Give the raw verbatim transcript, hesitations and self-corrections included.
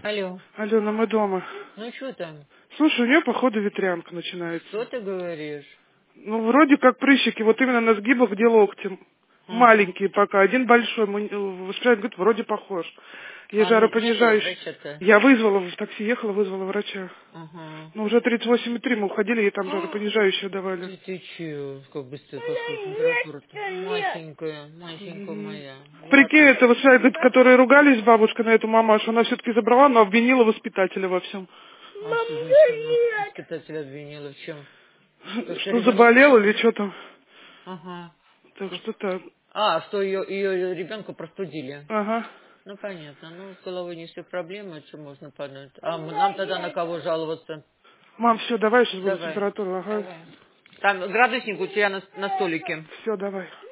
Алло. Алена, мы дома. Ну что там? Слушай, у нее, походу, ветрянка начинается. Что ты говоришь? Ну, вроде как прыщики, вот именно на сгибах, где локтем. Ага. Маленькие пока, один большой. Мы- Воспитатель говорит, вроде похож. Ей А ну, где жаропонижающий. врач-то? Я вызвала, в такси ехала, вызвала врача. Ага. Ну, уже тридцать восемь и три мы уходили, ей там А, жаропонижающее давали. Ты, ты че? Как быстро пошла температура-то? Масенькая, масенькая Мгм. моя. Прикинь, Ладно. это воспитатель, говорит, которые ругались с бабушкой на эту мамашу, она все-таки забрала, но обвинила воспитателя во всем. А что значит она воспитателя обвинила? В чем? То, что Что ребенок заболел кашлял? или что там. Ага. Так Что- что так. А, что ее, ее ребенка простудили. Ага. Ну, понятно. Ну, с головой не все проблемы, что можно подумать. А м- нам тогда на кого жаловаться? Мам, все, давай, сейчас буду Давай. температуру. Ага. Давай. Там градусник у тебя на, на столике. Все, давай.